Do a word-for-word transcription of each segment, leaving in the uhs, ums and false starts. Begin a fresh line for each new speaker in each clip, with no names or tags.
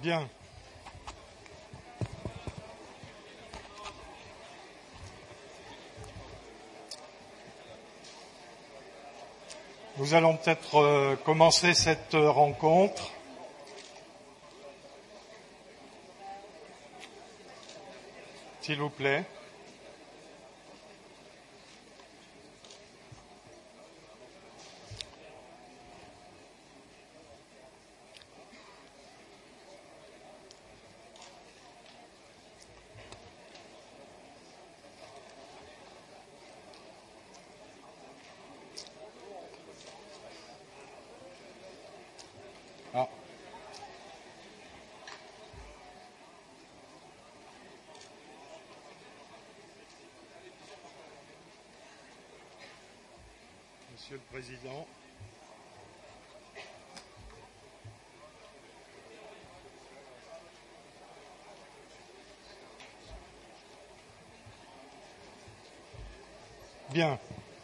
Bien. Nous allons peut-être euh, commencer cette euh, rencontre. S'il vous plaît. Ah. Monsieur le Président. Bien.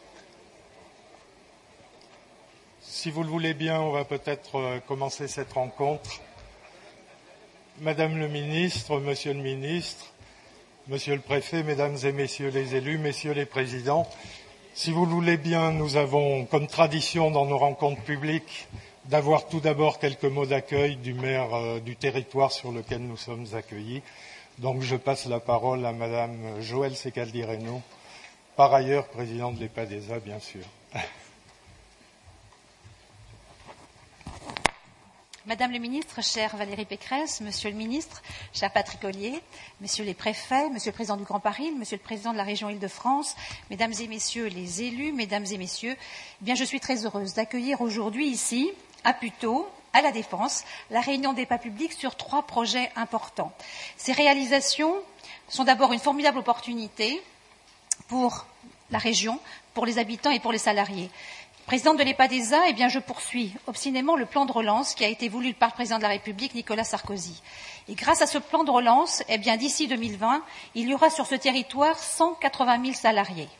Si vous le voulez bien, on va peut-être commencer cette rencontre. Madame le ministre, Monsieur le ministre, Monsieur le préfet, Mesdames et Messieurs les élus, Messieurs les présidents, si vous le voulez bien, nous avons comme tradition dans nos rencontres publiques d'avoir tout d'abord quelques mots d'accueil du maire euh, du territoire sur lequel nous sommes accueillis. Donc je passe la parole à Madame Joëlle Secaldi-Reynaud, par ailleurs présidente de l'EPADESA, bien sûr.
Madame le ministre, chère Valérie Pécresse, Monsieur le ministre, cher Patrick Ollier, Messieurs les préfets, Monsieur le président du Grand Paris, Monsieur le président de la région Île-de-France, Mesdames et Messieurs les élus, Mesdames et Messieurs, eh bien, je suis très heureuse d'accueillir aujourd'hui ici, à Puteaux, à La Défense, la réunion des débats publics sur trois projets importants. Ces réalisations sont d'abord une formidable opportunité pour la région, pour les habitants et pour les salariés. Présidente de l'EPADESA, eh bien, je poursuis obstinément le plan de relance qui a été voulu par le président de la République, Nicolas Sarkozy. Et grâce à ce plan de relance, eh bien, d'ici deux mille vingt, il y aura sur ce territoire cent quatre-vingt mille salariés.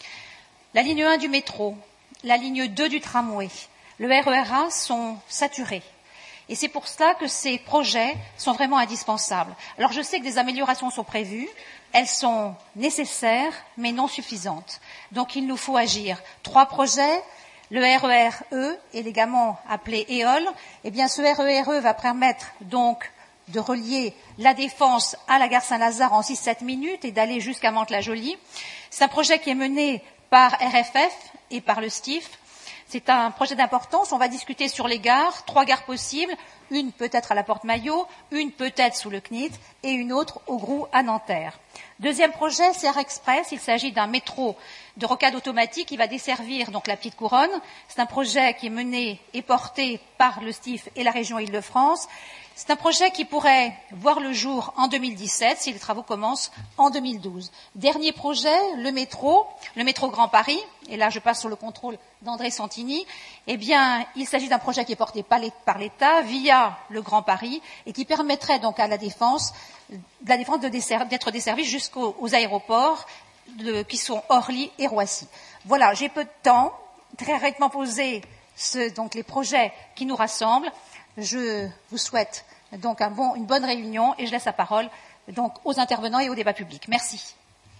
La ligne un du métro, la ligne deux du tramway, le R E R A sont saturés. Et c'est pour cela que ces projets sont vraiment indispensables. Alors, je sais que des améliorations sont prévues. Elles sont nécessaires, mais non suffisantes. Donc, il nous faut agir. Trois projets. Le R E R E, élégamment appelé E O L, eh bien ce R E R E va permettre donc de relier la Défense à la gare Saint-Lazare en six sept minutes et d'aller jusqu'à Mantes-la-Jolie. C'est un projet qui est mené par R F F et par le S T I F. C'est un projet d'importance. On va discuter sur les gares, trois gares possibles, une peut-être à la Porte-Maillot, une peut-être sous le C N I T et une autre au Grou à Nanterre. Deuxième projet, C R Express. Il s'agit d'un métro de rocade automatique qui va desservir donc la Petite Couronne. C'est un projet qui est mené et porté par le S T I F et la région Île-de-France. C'est un projet qui pourrait voir le jour en deux mille dix-sept si les travaux commencent en deux mille douze. Dernier projet, le métro, le métro Grand Paris. Et là, je passe sur le contrôle d'André Santini. Eh bien, il s'agit d'un projet qui est porté par l'État via le Grand Paris et qui permettrait donc à la Défense, la Défense de desser, d'être desservie jusqu'aux aéroports de, qui sont Orly et Roissy. Voilà, j'ai peu de temps. Très rapidement poser ce, donc les projets qui nous rassemblent. Je vous souhaite donc un bon, une bonne réunion et je laisse la parole donc aux intervenants et au débat public. Merci.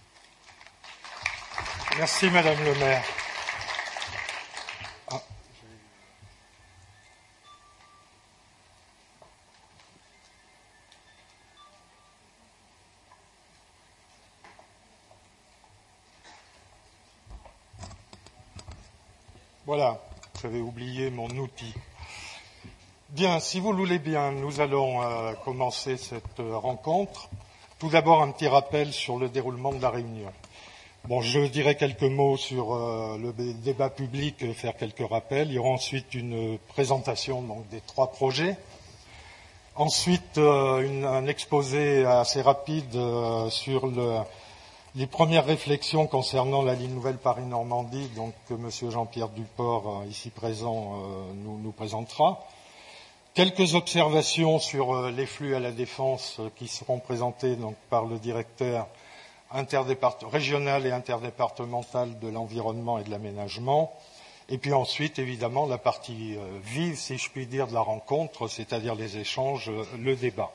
Merci Madame le maire. Ah. Voilà, j'avais oublié mon outil. Bien, si vous le voulez bien, nous allons euh, commencer cette euh, rencontre. Tout d'abord, un petit rappel sur le déroulement de la réunion. Bon, je dirai quelques mots sur euh, le débat public, euh, faire quelques rappels. Il y aura ensuite une présentation donc, des trois projets. Ensuite, euh, une, un exposé assez rapide euh, sur le, les premières réflexions concernant la ligne nouvelle Paris-Normandie, donc que M. Jean-Pierre Duport, euh, ici présent, euh, nous, nous présentera. Quelques observations sur euh, les flux à la Défense euh, qui seront présentées donc, par le directeur régional et interdépartemental de l'environnement et de l'aménagement. Et puis ensuite, évidemment, la partie euh, vive, si je puis dire, de la rencontre, c'est-à-dire les échanges, euh, le débat.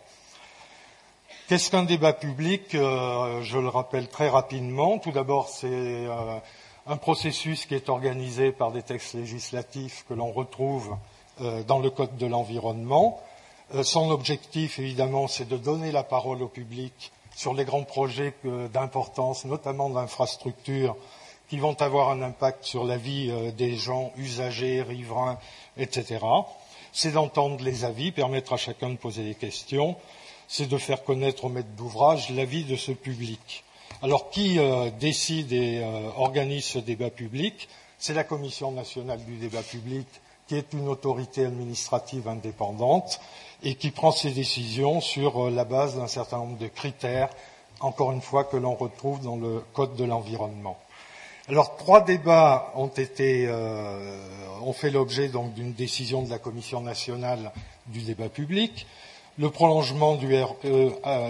Qu'est-ce qu'un débat public? euh, Je le rappelle très rapidement. Tout d'abord, c'est euh, un processus qui est organisé par des textes législatifs que l'on retrouve euh, dans le Code de l'environnement. Euh, son objectif, évidemment, c'est de donner la parole au public sur les grands projets euh, d'importance, notamment d'infrastructures, qui vont avoir un impact sur la vie euh, des gens, usagers, riverains, et cetera. C'est d'entendre les avis, permettre à chacun de poser des questions. C'est de faire connaître au maître d'ouvrage l'avis de ce public. Alors, qui euh, décide et euh, organise ce débat public? C'est la Commission nationale du débat public, qui est une autorité administrative indépendante et qui prend ses décisions sur euh, la base d'un certain nombre de critères, encore une fois, que l'on retrouve dans le Code de l'environnement. Alors, trois débats ont été, euh, ont fait l'objet donc d'une décision de la Commission nationale du débat public. Le prolongement du R E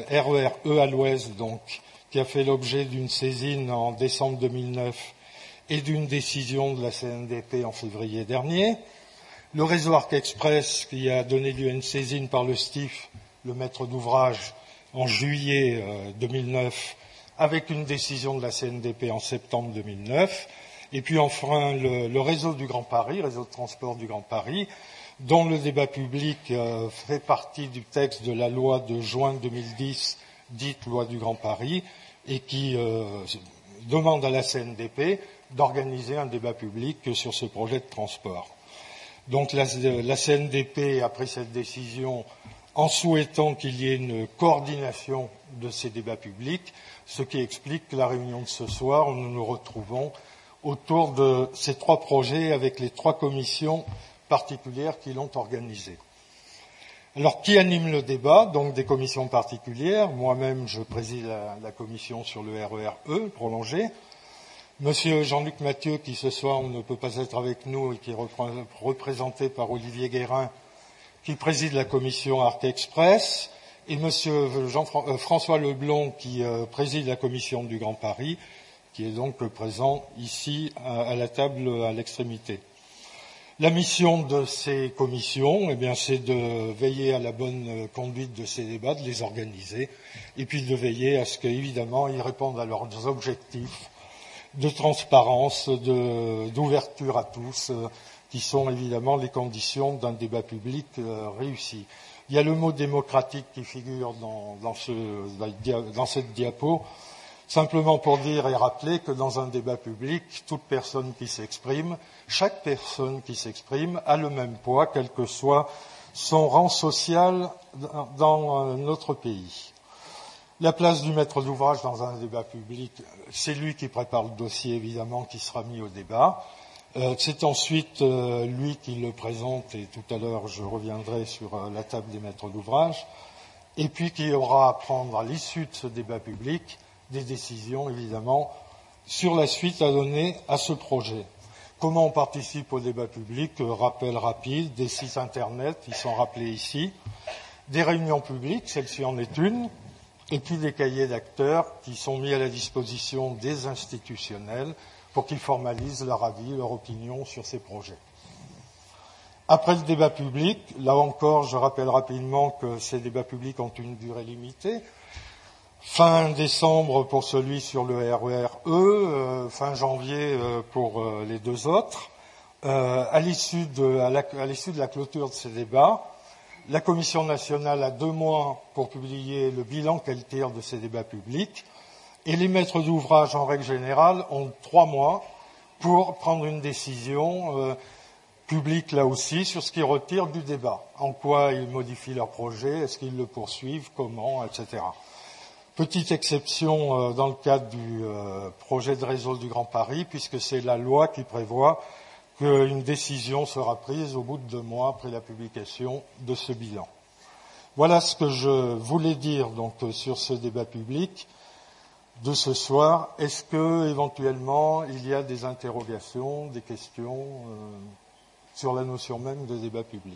R E à l'Ouest, donc, qui a fait l'objet d'une saisine en décembre deux mille neuf et d'une décision de la C N D P en février dernier. Le réseau Arc Express, qui a donné lieu à une saisine par le S T I F, le maître d'ouvrage, en juillet deux mille neuf, avec une décision de la C N D P en septembre deux mille neuf, et puis enfin le, le réseau du Grand Paris, réseau de transport du Grand Paris, dont le débat public euh, fait partie du texte de la loi de juin deux mille dix, dite loi du Grand Paris, et qui euh, demande à la C N D P d'organiser un débat public sur ce projet de transport. Donc la, la C N D P a pris cette décision en souhaitant qu'il y ait une coordination de ces débats publics, ce qui explique que la réunion de ce soir, où nous nous retrouvons autour de ces trois projets avec les trois commissions particulières qui l'ont organisé. Alors, qui anime le débat? Donc, des commissions particulières. Moi-même, je préside la, la commission sur le R E R E prolongé. Monsieur Jean-Luc Mathieu, qui ce soir ne peut pas être avec nous et qui est représenté par Olivier Guérin, qui préside la commission Arc Express, et Monsieur Jean-François Leblond, qui euh, préside la commission du Grand Paris, qui est donc présent ici à, à la table à l'extrémité. La mission de ces commissions, eh bien, c'est de veiller à la bonne conduite de ces débats, de les organiser, et puis de veiller à ce qu'évidemment ils répondent à leurs objectifs de transparence, de, d'ouverture à tous, euh, qui sont évidemment les conditions d'un débat public euh, réussi. Il y a le mot démocratique qui figure dans, dans, ce, dans cette diapo, simplement pour dire et rappeler que dans un débat public, toute personne qui s'exprime, chaque personne qui s'exprime a le même poids, quel que soit son rang social dans notre pays. La place du maître d'ouvrage dans un débat public, c'est lui qui prépare le dossier, évidemment, qui sera mis au débat. Euh, c'est ensuite euh, lui qui le présente, et tout à l'heure je reviendrai sur euh, la table des maîtres d'ouvrage, et puis qui aura à prendre à l'issue de ce débat public des décisions, évidemment, sur la suite à donner à ce projet. Comment on participe au débat public? euh, Rappel rapide, des sites internet, ils sont rappelés ici, des réunions publiques, celle-ci en est une, et puis des cahiers d'acteurs qui sont mis à la disposition des institutionnels pour qu'ils formalisent leur avis, leur opinion sur ces projets. Après le débat public, là encore, je rappelle rapidement que ces débats publics ont une durée limitée. Fin décembre pour celui sur le R E R E, euh, fin janvier euh, pour euh, les deux autres. Euh, à l'issue de, à la, à l'issue de la clôture de ces débats, la Commission nationale a deux mois pour publier le bilan qu'elle tire de ces débats publics. Et les maîtres d'ouvrage, en règle générale, ont trois mois pour prendre une décision euh, publique, là aussi, sur ce qu'ils retirent du débat. En quoi ils modifient leur projet, est-ce qu'ils le poursuivent, comment, et cetera. Petite exception euh, dans le cadre du euh, projet de réseau du Grand Paris, puisque c'est la loi qui prévoit qu'une décision sera prise au bout de deux mois après la publication de ce bilan. Voilà ce que je voulais dire donc sur ce débat public de ce soir. Est-ce que éventuellement il y a des interrogations, des questions euh, sur la notion même de débat public?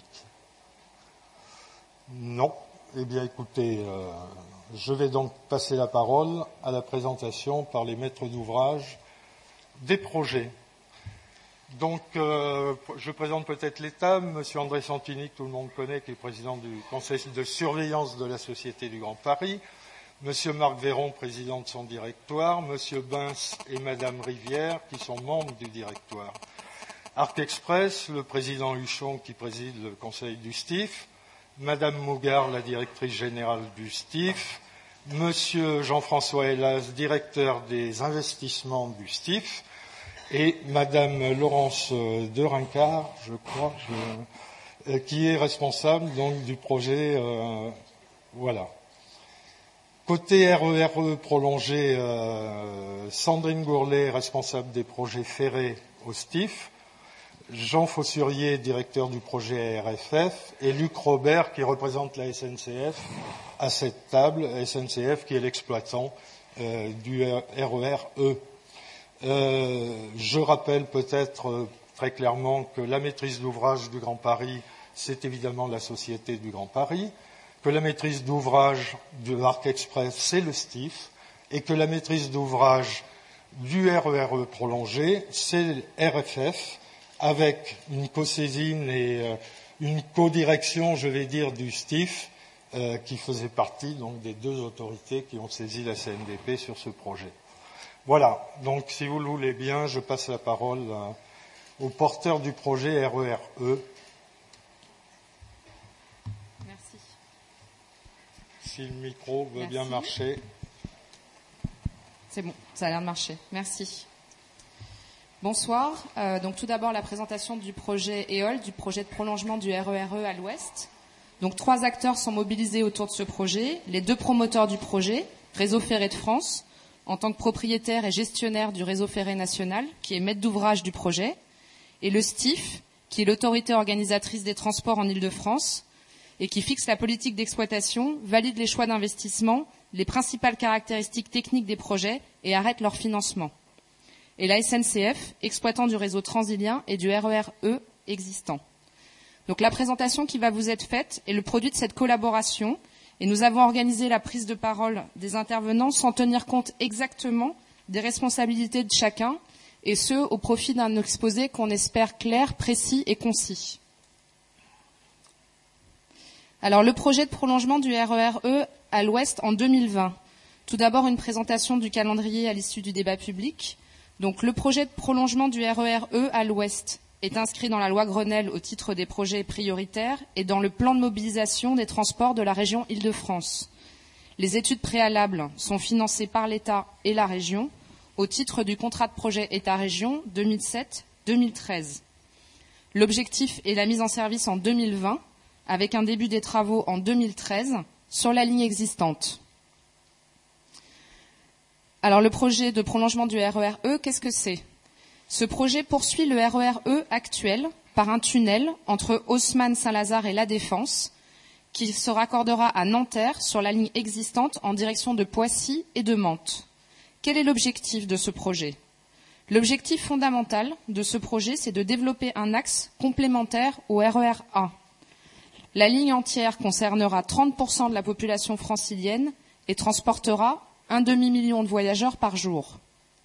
Non. Eh bien, écoutez, euh, je vais donc passer la parole à la présentation par les maîtres d'ouvrage des projets. Donc, euh, je présente peut-être l'État. Monsieur André Santini, que tout le monde connaît, qui est président du conseil de surveillance de la Société du Grand Paris. Monsieur Marc Véron, président de son directoire. Monsieur Bince et Madame Rivière, qui sont membres du directoire. Arc Express, le président Huchon, qui préside le conseil du S T I F. Madame Mougard, la directrice générale du S T I F. Monsieur Jean-François Hélas, directeur des investissements du S T I F. Et Madame Laurence de Rincard, je crois, je, qui est responsable donc du projet. Euh, voilà. Côté R E R E prolongé, euh, Sandrine Gourlet, responsable des projets ferrés au S T I F. Jean Fossurier, directeur du projet R F F. Et Luc Robert, qui représente la S N C F à cette table. S N C F qui est l'exploitant euh, du R E R E. Euh, je rappelle peut-être euh, très clairement que la maîtrise d'ouvrage du Grand Paris, c'est évidemment la Société du Grand Paris, que la maîtrise d'ouvrage du Arc Express, c'est le S T I F, et que la maîtrise d'ouvrage du R E R E prolongé, c'est le R F F, avec une co-saisine et euh, une co-direction, je vais dire, du S T I F, euh, qui faisait partie donc des deux autorités qui ont saisi la C N D P sur ce projet. Voilà, donc si vous le voulez bien, je passe la parole euh, au porteur du projet R E R E.
Merci.
Si le micro veut
Merci.
bien marcher.
C'est bon, ça a l'air de marcher. Merci. Bonsoir. Euh, donc tout d'abord la présentation du projet E O L, du projet de prolongement du R E R E à l'ouest. Donc trois acteurs sont mobilisés autour de ce projet. Les deux promoteurs du projet, Réseau Ferré de France, en tant que propriétaire et gestionnaire du réseau ferré national, qui est maître d'ouvrage du projet, et le S T I F, qui est l'autorité organisatrice des transports en Île-de-France, et qui fixe la politique d'exploitation, valide les choix d'investissement, les principales caractéristiques techniques des projets et arrête leur financement. Et la S N C F, exploitant du réseau transilien et du R E R E existant. Donc la présentation qui va vous être faite est le produit de cette collaboration. Et nous avons organisé la prise de parole des intervenants sans tenir compte exactement des responsabilités de chacun, et ce, au profit d'un exposé qu'on espère clair, précis et concis. Alors, le projet de prolongement du R E R E à l'ouest en deux mille vingt. Tout d'abord, une présentation du calendrier à l'issue du débat public. Donc, le projet de prolongement du R E R E à l'ouest est inscrit dans la loi Grenelle au titre des projets prioritaires et dans le plan de mobilisation des transports de la région Île-de-France. Les études préalables sont financées par l'État et la région au titre du contrat de projet État-région deux mille sept deux mille treize. L'objectif est la mise en service en deux mille vingt avec un début des travaux en deux mille treize sur la ligne existante. Alors le projet de prolongement du R E R E, qu'est-ce que c'est ? Ce projet poursuit le R E R E actuel par un tunnel entre Haussmann-Saint-Lazare et La Défense qui se raccordera à Nanterre sur la ligne existante en direction de Poissy et de Mantes. Quel est l'objectif de ce projet ? L'objectif fondamental de ce projet, c'est de développer un axe complémentaire au R E R A. La ligne entière concernera trente pour cent de la population francilienne et transportera un demi-million de voyageurs par jour.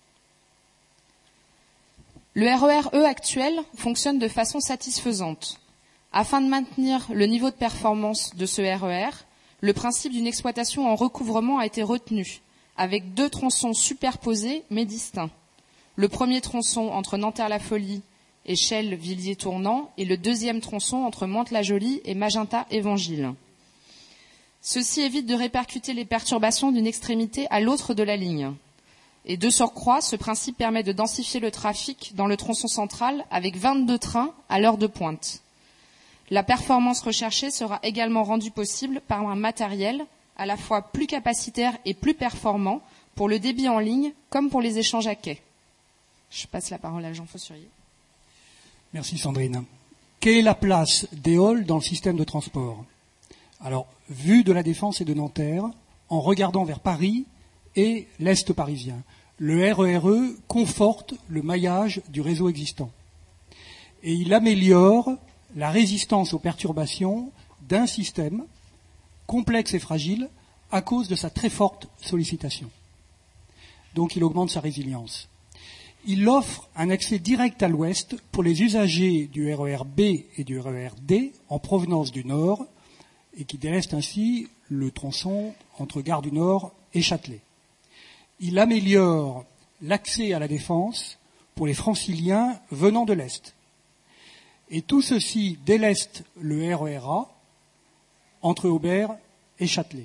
Le R E R E actuel fonctionne de façon satisfaisante. Afin de maintenir le niveau de performance de ce R E R, le principe d'une exploitation en recouvrement a été retenu, avec deux tronçons superposés mais distincts. Le premier tronçon entre Nanterre-la-Folie et Chelles-Villiers-Tournant et le deuxième tronçon entre Mantes-la-Jolie et Magenta-Évangile. Ceci évite de répercuter les perturbations d'une extrémité à l'autre de la ligne. Et de surcroît, ce principe permet de densifier le trafic dans le tronçon central avec vingt-deux trains à l'heure de pointe. La performance recherchée sera également rendue possible par un matériel à la fois plus capacitaire et plus performant pour le débit en ligne comme pour les échanges à quai. Je passe la parole à Jean Fossurier.
Merci Sandrine. Quelle est la place des halls dans le système de transport ? Alors, vu de la Défense et de Nanterre, en regardant vers Paris et l'Est parisien, le R E R E conforte le maillage du réseau existant. Et il améliore la résistance aux perturbations d'un système complexe et fragile à cause de sa très forte sollicitation. Donc il augmente sa résilience. Il offre un accès direct à l'ouest pour les usagers du R E R B et du R E R D en provenance du nord et qui déleste ainsi le tronçon entre Gare du Nord et Châtelet. Il améliore l'accès à la Défense pour les franciliens venant de l'Est. Et tout ceci déleste le R E R A entre Aubert et Châtelet.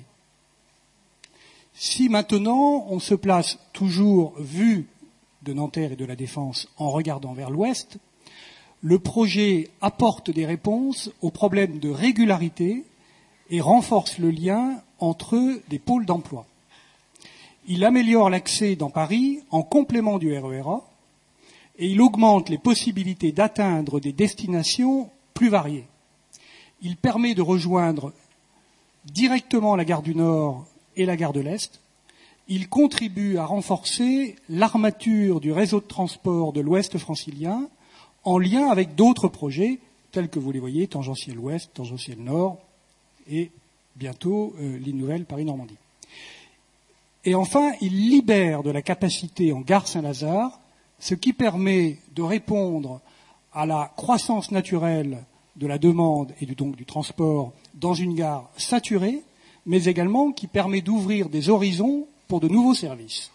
Si maintenant on se place toujours vu de Nanterre et de la Défense en regardant vers l'ouest, le projet apporte des réponses aux problèmes de régularité et renforce le lien entre des pôles d'emploi. Il améliore l'accès dans Paris en complément du R E R A et il augmente les possibilités d'atteindre des destinations plus variées. Il permet de rejoindre directement la gare du Nord et la gare de l'Est. Il contribue à renforcer l'armature du réseau de transport de l'Ouest francilien en lien avec d'autres projets tels que vous les voyez, tangentiel Ouest, tangentiel Nord et bientôt euh, ligne nouvelle Paris-Normandie. Et enfin, il libère de la capacité en gare Saint-Lazare, ce qui permet de répondre à la croissance naturelle de la demande et du, donc du transport dans une gare saturée, mais également qui permet d'ouvrir des horizons pour de nouveaux services.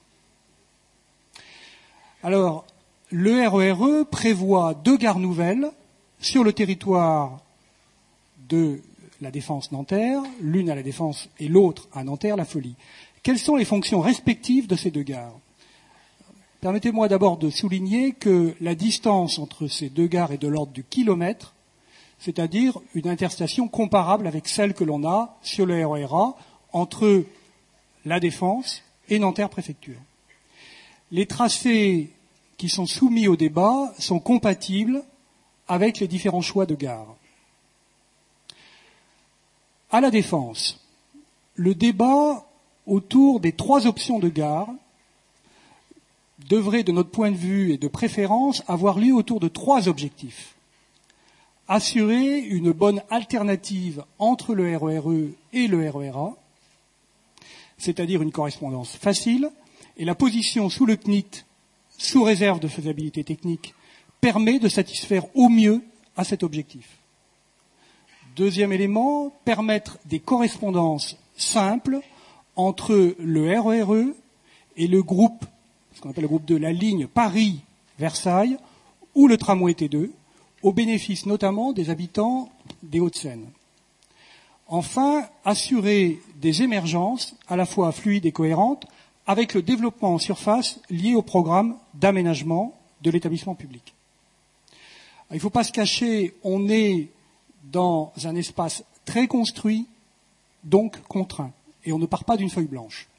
Alors, le R E R E prévoit deux gares nouvelles sur le territoire de la Défense Nanterre, l'une à la Défense et l'autre à Nanterre-La Folie. Quelles sont les fonctions respectives de ces deux gares ? Permettez-moi d'abord de souligner que la distance entre ces deux gares est de l'ordre du kilomètre, c'est-à-dire une interstation comparable avec celle que l'on a sur le R E R A entre la Défense et Nanterre-Préfecture. Les tracés qui sont soumis au débat sont compatibles avec les différents choix de gares. À la Défense, le débat autour des trois options de gare devrait, de notre point de vue et de préférence, avoir lieu autour de trois objectifs. Assurer une bonne alternative entre le R E R E et le R E R A, c'est-à-dire une correspondance facile, et la position sous le C N I T, sous réserve de faisabilité technique, permet de satisfaire au mieux à cet objectif. Deuxième élément, permettre des correspondances simples entre le R E R E et le groupe, ce qu'on appelle le groupe de la ligne Paris-Versailles, ou le tramway T deux, au bénéfice notamment des habitants des Hauts-de-Seine. Enfin, assurer des émergences à la fois fluides et cohérentes avec le développement en surface lié au programme d'aménagement de l'établissement public. Il ne faut pas se cacher, on est dans un espace très construit, donc contraint, et on ne part pas d'une feuille blanche.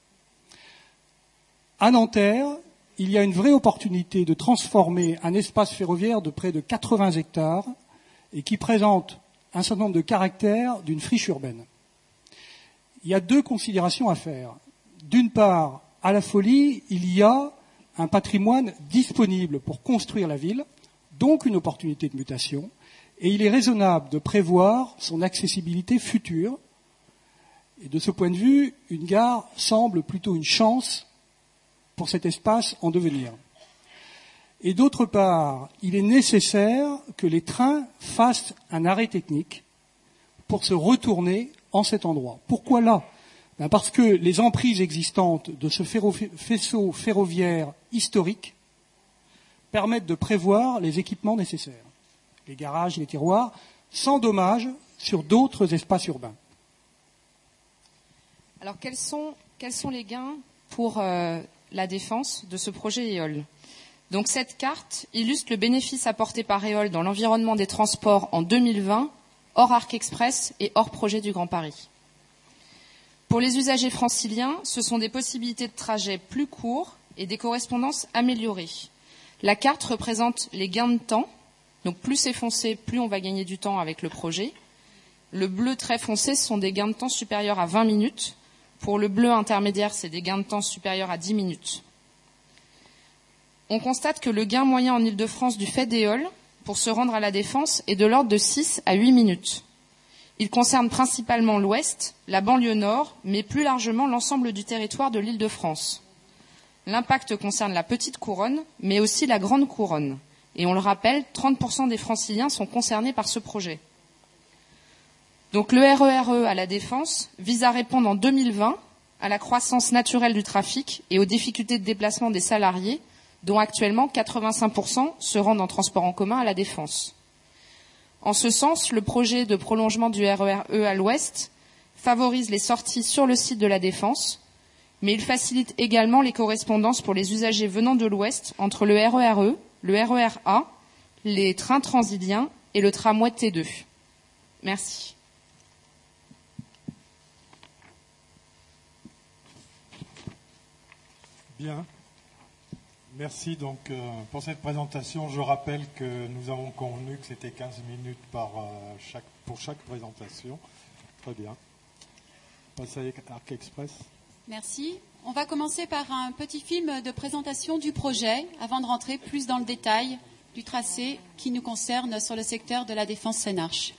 À Nanterre, il y a une vraie opportunité de transformer un espace ferroviaire de près de quatre-vingts hectares et qui présente un certain nombre de caractères d'une friche urbaine. Il y a deux considérations à faire. D'une part, à La Folie, il y a un patrimoine disponible pour construire la ville, donc une opportunité de mutation, et il est raisonnable de prévoir son accessibilité future. Et de ce point de vue, une gare semble plutôt une chance pour cet espace en devenir. Et d'autre part, il est nécessaire que les trains fassent un arrêt technique pour se retourner en cet endroit. Pourquoi là ? Ben parce que les emprises existantes de ce ferro- faisceau ferroviaire historique permettent de prévoir les équipements nécessaires, les garages, les tiroirs, sans dommage sur d'autres espaces urbains.
Alors, quels sont, quels sont les gains pour euh, la défense de ce projet EOL ? Donc, cette carte illustre le bénéfice apporté par EOL dans l'environnement des transports en deux mille vingt, hors Arc Express et hors projet du Grand Paris. Pour les usagers franciliens, ce sont des possibilités de trajet plus courts et des correspondances améliorées. La carte représente les gains de temps. Donc, plus c'est foncé, plus on va gagner du temps avec le projet. Le bleu très foncé, ce sont des gains de temps supérieurs à vingt minutes. Pour le bleu intermédiaire, c'est des gains de temps supérieurs à dix minutes. On constate que le gain moyen en Île-de-France du fait d'EOL pour se rendre à la Défense est de l'ordre de six à huit minutes. Il concerne principalement l'Ouest, la banlieue nord, mais plus largement l'ensemble du territoire de l'Île-de-France. L'impact concerne la petite couronne, mais aussi la grande couronne. Et on le rappelle, trente pour cent des franciliens sont concernés par ce projet. Donc le R E R E à la Défense vise à répondre en deux mille vingt à la croissance naturelle du trafic et aux difficultés de déplacement des salariés, dont actuellement quatre-vingt-cinq pour cent se rendent en transport en commun à la Défense. En ce sens, le projet de prolongement du R E R E à l'ouest favorise les sorties sur le site de la Défense, mais il facilite également les correspondances pour les usagers venant de l'ouest entre le R E R E, le R E R A, les trains transiliens et le tramway T deux. Merci.
Bien. Merci donc euh, pour cette présentation. Je rappelle que nous avons convenu que c'était quinze minutes par, euh, chaque, pour chaque présentation. Très bien. Passe à Arc Express.
Merci. On va commencer par un petit film de présentation du projet avant de rentrer plus dans le détail du tracé qui nous concerne sur le secteur de la Défense Seine-Arche.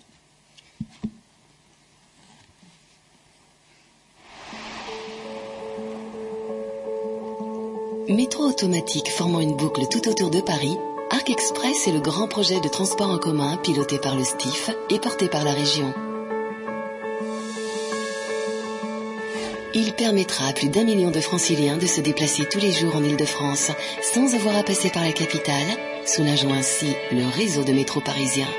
Métro automatique formant une boucle tout autour de Paris, Arc Express est le grand projet de transport en commun piloté par le S T I F et porté par la région. Il permettra à plus d'un million de franciliens de se déplacer tous les jours en Île-de-France sans avoir à passer par la capitale, soulageant ainsi le réseau de métro parisien.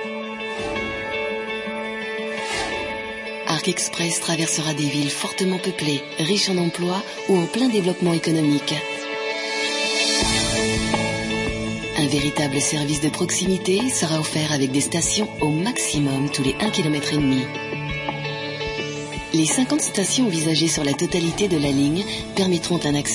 Arc Express traversera des villes fortement peuplées, riches en emplois ou en plein développement économique. Un véritable service de proximité sera offert avec des stations au maximum tous les un virgule cinq kilomètres. Les cinquante stations envisagées sur la totalité de la ligne permettront un accès